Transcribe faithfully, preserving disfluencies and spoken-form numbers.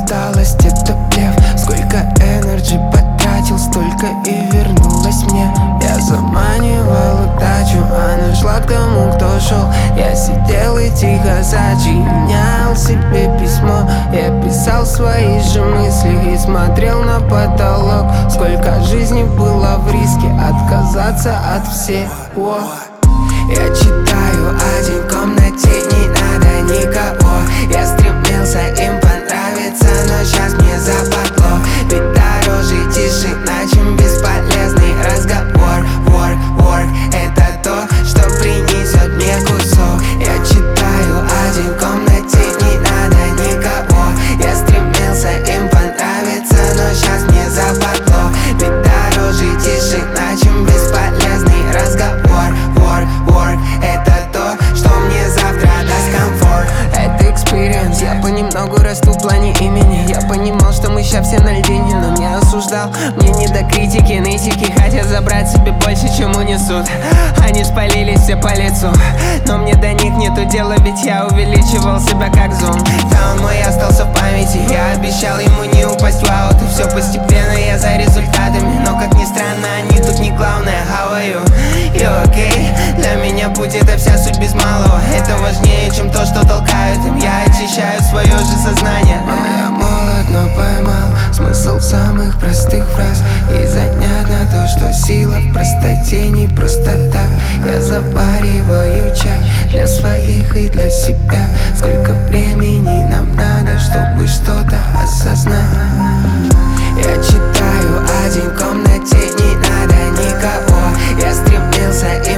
усталость — это плев. Сколько энерджи потратил, столько и вернулось мне. Я заманивал удачу, она шла к тому, кто шел. Я сидел и тихо сочинял себе письмо. Я писал свои же мысли и смотрел на потолок. Сколько жизни было в риске отказаться от всего. Я читаю один в комнате, не надо никого. Я стремился им понравиться, но сейчас мне западло. Ведь дороже тишина, чем бесполезный разговор. Work, work — это то, что принесет мне кусок. Я читаю один в комнате, не надо никого. Я стремился им понравиться, но сейчас мне западло. Ведь дороже тишина, чем бесполезный разговор. Work, work — это то, что мне завтра даст комфорт. Это экспириенс, я понемногу расту в плане имени. Я понимал, что мы ща все на льдине, но не осуждал. Мне не до критики, нытики хотят забрать себе больше, чем унесут. Они спалились все по лицу, но мне до них нету дела, ведь я увеличивал себя как зум. Да, он мой остался в памяти, я обещал ему не упасть в аут. И все постепенно, я за результатами, но как ни странно, они тут не главное. How are you? You okay? Для меня путь — это вся суть без малого. Это важнее, чем то, что толкают им. Я очищаю свое же сознание. Я молод, но поймал смысл в самых простых фраз. И занятно то, что сила в простоте, не просто так. Я завариваю чай для своих и для себя. Сколько времени нам надо, чтобы что-то осознать. Я читаю один в комнате, не надо никого. Я стремился